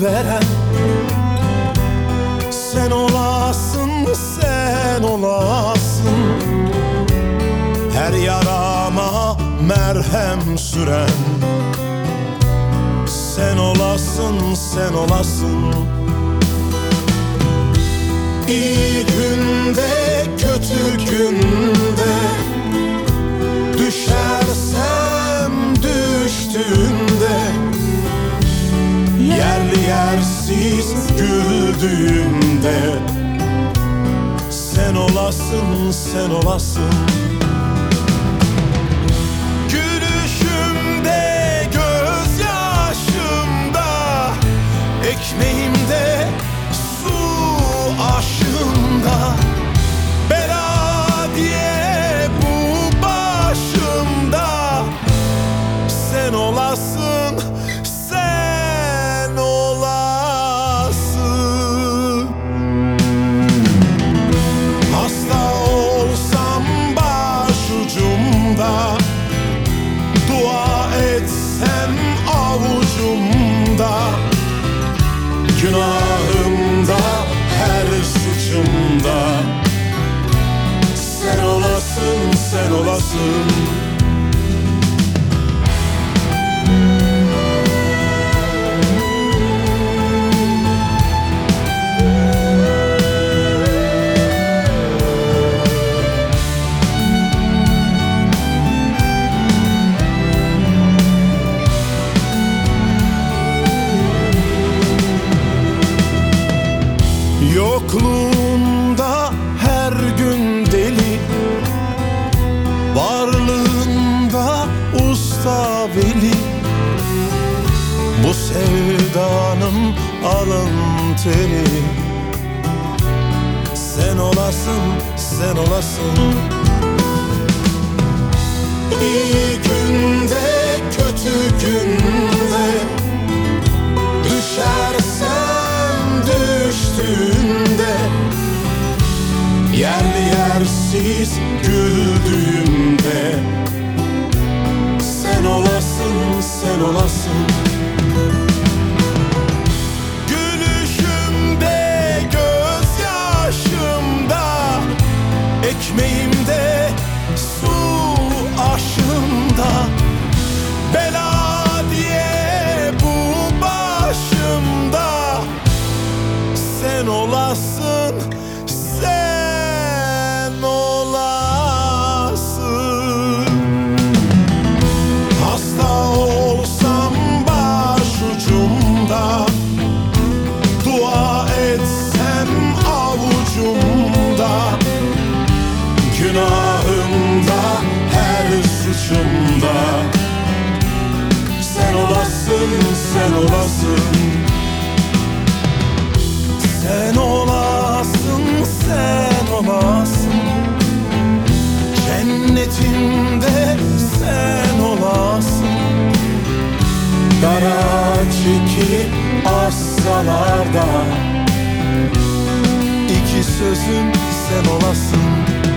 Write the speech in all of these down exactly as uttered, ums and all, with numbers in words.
veren sen olasın, sen olasın. Her yarama merhem süren sen olasın, sen olasın. İyi günde, kötü günde, düşersem düştüğümde, yerli yersiz güldüğümde sen olasın, sen olasın. Gülüşümde, gözyaşımda, ekmeğimde, su aşığımda, bela diye bu başımda sen olasın, sen olasın. Hasta olsam başucumda, dua etsem avucumda, günahımda, her suçumda sen olasın, sen olasın. Yokluğunda her gün deli, varlığında usta veli. Bu sevdanın alın teri sen olasın, sen olasın. İyi günde, kötü günde, düşersem düştüğümde, yerli yersiz güldüğümde sen olasın, sen olasın. Gülüşümde, gözyaşımda, ekmeğimde, su aşığımda, bela diye bu başımda sen olasın, sen olasın. Hasta olsam başucumda, dua etsem avucumda, günahımda, her suçumda sen olasın, sen olasın. Sen olasın, sen olasın. Cennetimde sen olasın. Dara çekip assalar da iki sözüm sen olasın.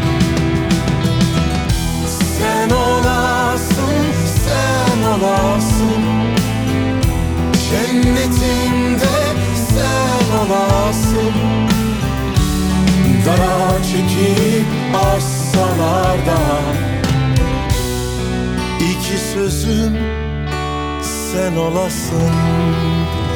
Sen olasın, sen olasın. Cennetimde sen olasın. Dara çekip assalar da iki sözüm sen olasın.